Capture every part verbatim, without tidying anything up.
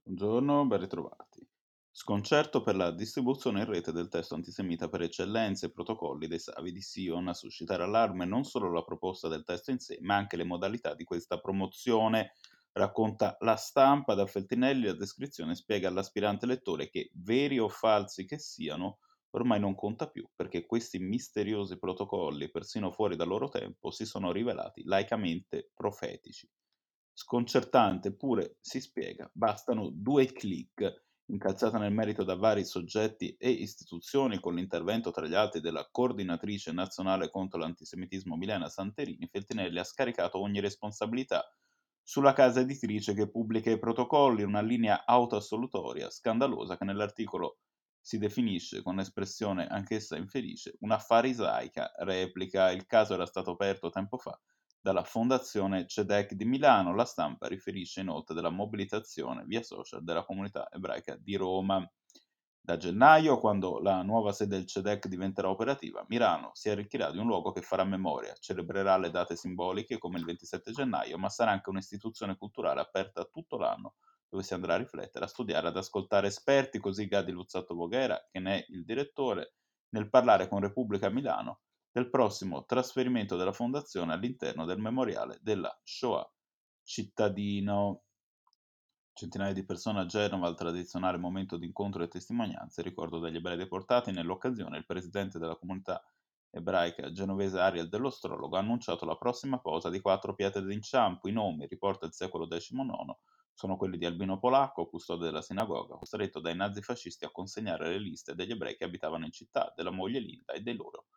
Buongiorno, ben ritrovati. Sconcerto per la distribuzione in rete del testo antisemita per eccellenza e protocolli dei Savi di Sion. A suscitare allarme non solo la proposta del testo in sé, ma anche le modalità di questa promozione. Racconta La Stampa. Da Feltinelli la descrizione spiega all'aspirante lettore che, veri o falsi che siano, ormai non conta più, perché questi misteriosi protocolli, persino fuori dal loro tempo, si sono rivelati laicamente profetici. Sconcertante, eppure si spiega, bastano due clic. Incalzata nel merito da vari soggetti e istituzioni, con l'intervento tra gli altri della coordinatrice nazionale contro l'antisemitismo Milena Santerini, Feltinelli ha scaricato ogni responsabilità sulla casa editrice che pubblica i protocolli, una linea autoassolutoria scandalosa che nell'articolo si definisce, con espressione anch'essa infelice, una farisaica replica. Il caso era stato aperto tempo fa dalla Fondazione Cedec di Milano. La Stampa riferisce inoltre della mobilitazione via social della comunità ebraica di Roma. Da gennaio, quando la nuova sede del Cedec diventerà operativa, Milano si arricchirà di un luogo che farà memoria, celebrerà le date simboliche come il ventisette gennaio, ma sarà anche un'istituzione culturale aperta tutto l'anno, dove si andrà a riflettere, a studiare, ad ascoltare esperti, così Gadi Luzzatto Voghera, che ne è il direttore, nel parlare con Repubblica Milano del prossimo trasferimento della fondazione all'interno del memoriale della Shoah cittadino. Centinaia di persone a Genova al tradizionale momento di incontro e testimonianze, ricordo degli ebrei deportati. Nell'occasione il presidente della comunità ebraica genovese Ariel dell'Ostrologo ha annunciato la prossima posa di quattro pietre d'inciampo. I nomi, riporta il secolo diciannove, sono quelli di Albino Polacco, custode della sinagoga, costretto dai nazifascisti a consegnare le liste degli ebrei che abitavano in città, della moglie Linda e dei loro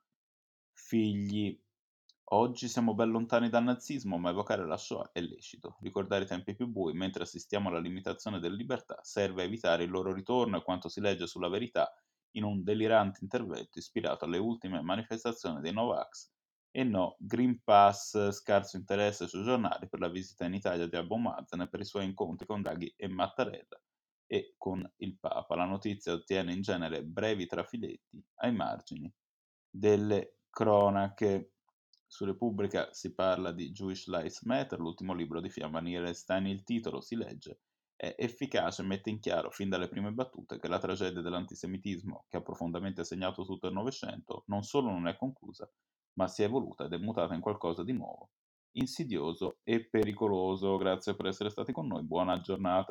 figli. Oggi siamo ben lontani dal nazismo, ma evocare la Shoah è lecito. Ricordare i tempi più bui mentre assistiamo alla limitazione delle libertà serve a evitare il loro ritorno, e quanto si legge sulla Verità in un delirante intervento ispirato alle ultime manifestazioni dei Novax e no Green Pass. Scarso interesse sui giornali per la visita in Italia di Abu Mazen e per i suoi incontri con Draghi e Mattarella e con il Papa. La notizia ottiene in genere brevi trafiletti ai margini delle cronache. Su Repubblica si parla di Jewish Lives Matter, l'ultimo libro di Fiamma Nierestein. Il titolo, si legge, è efficace e mette in chiaro fin dalle prime battute che la tragedia dell'antisemitismo, che ha profondamente segnato tutto il Novecento, non solo non è conclusa, ma si è evoluta ed è mutata in qualcosa di nuovo, insidioso e pericoloso. Grazie per essere stati con noi, buona giornata.